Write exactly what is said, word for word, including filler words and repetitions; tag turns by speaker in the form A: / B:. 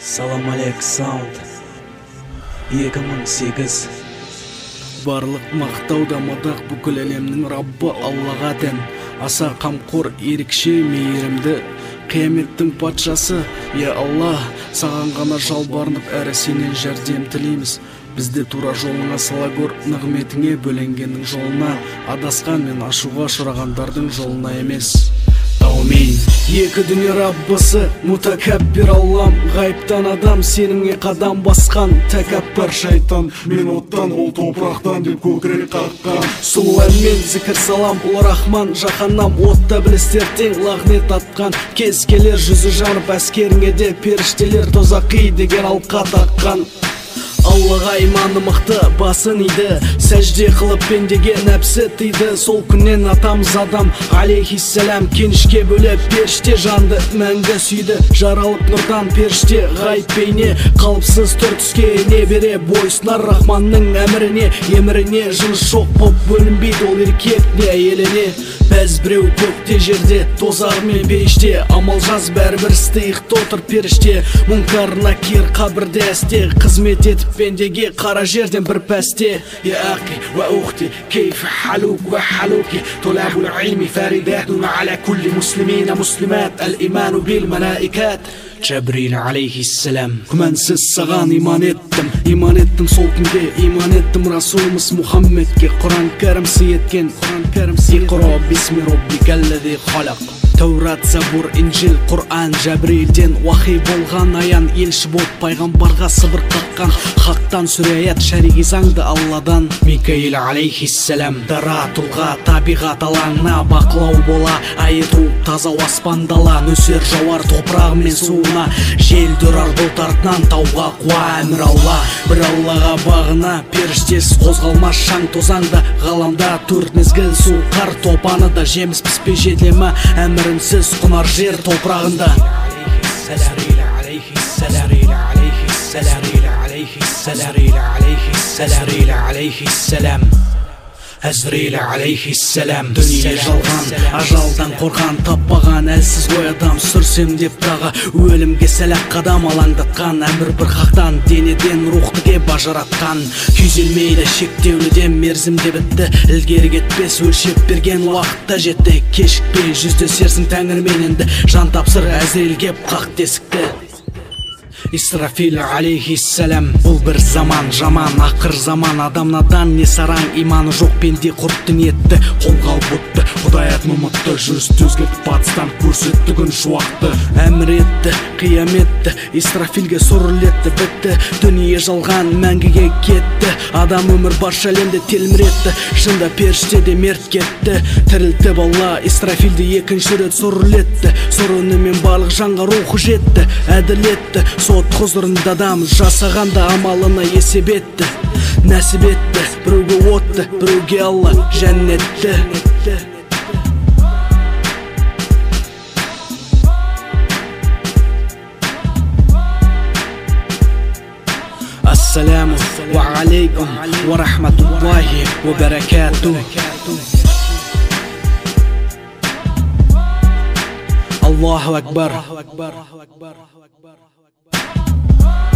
A: Салам алейк саунд екі мың сегіз.
B: Барлық мақтау да мадақ бүкіл әлемнің Раббы Аллаға тән. Аса қамқор, ерекше, мейірімді, қияметтің патшасы. Я Аллах, саған ғана жалбарынып әрі сенен жәрдем тілейміз. Бізді тура жолыңа сала көр, нығметіңе бөленгеннің жолына, адасқан мен ашуға ұшырағандардың жолына емес. Аумин. Екі дүние Раббысы, мутакаббир Аллам, ғайыптан адам сеніңе қадам басқан. Тәкаппар шайтан, мен оттан, ол топырақтан деп көкірек қаққан. Сұлу әнмен зікір салам, ұлы рахман, жаһаннам отта білістер тең лағнет атқан. Кез келер жүзі жанып әскеріңе де періштелер тозақи деген алқа таққан. Аллаға иманы мықты, басын иді, сәжде қылып пендеге нәпсі тыйды. Сол күннен атамыз адам алейхиссалам кенішке бөлеп періште жанды мәңгі сүйді. Жаралып нұрдан періште ғайып бейне, қалыпсыз түр түске не бере бойсынар рахманның әміріне. Еміріне жыныс жоқ боп бөлінбейді ол еркек не әйеліне. Бәз біреу көкте жерде, тозағы мен бейіште, амал жаз бәрібір істейіқті отыр періште. Мұнкар накир қабірде әсте, қызмет етіп пендеге қара жерден бір пәсте. Я ақи ва ухти кейф халук ва халуки толабул илми фаридатун аля кулли муслимина муслимат ал-иману бил малаикат. Джабрил алейхиссалам. Күмәнсіз саған иман еттім, иман еттім сол күнге, иман еттім Расулымыз Мұхаммедке. Құран кәрім сыйеткен, Құран кәрім сыйеткен. Иқра бисми роббикаллази халақ. Таурат, Забур, Инжил, Құран, Жабрилден уахи болған аян, елші болып пайғамбарға сыбыр қаққан. Хақтан сүре-аят шариғи заңды Алладан. Микаил алейхиссалам. Дара тұлға табиғат алаңына бақылау бола, айыту таза аспандала, нөсер жауар топырағы мен суына, жел дұрар бұлтартынан тауға қуа әмір Алла. Бір Аллаға бағына періштесіз қозғалмас шаң тозаңда, ғаламда төрт мезгіл су қар топаны да жеміс піспе жетемі әмірінсіз құнар жер топырағында. Әзрил алейхиссалам. Дүние жалған, ажалдан қорған, таппаған әлсіз ой адам, сүрсем деп тағы өлімге сәләк қадам алаңдатқан. Әмір бір хақтан, денеден рухтыге бажыратқан. Күйзелмейді шектеуліден мерзімде бітті, ілгері кетпес өлшеп берген уақытта жетті. Кешікпей жүздесерсің тәңірмен енді, жан тапсыр Әзрил кеп қақ тесікті. Исрафил алейхиссалам. Бұл бір заман, жаман, ақыр заман, адамнадан не сараң, иманы жоқ пенде құртты ниетті, қолға бұтты, құдаят мұмытты, жүз төзгетіп батыстан көрсетті күн шуақты. Әмір етті, қияметті, Исрафилге сүрілетті, бітті, дүние жалған, мәңгіге кетті. Адам өмір барша әлемде телміретті, шында періште де мерт кетті. Тірілті балла, Исрафилді екінші рет сүрілетті, сүрінімен барлық жанға рухы жетті, әділетті. Сот құзырында адам жасағанда амалына есеп етті, нәсіп етті. Біреуге отты, біреуге Алла жәннетті. Ассаламу ва алейкум ва рахматуллахи ва баракатух. Аллаху акбар.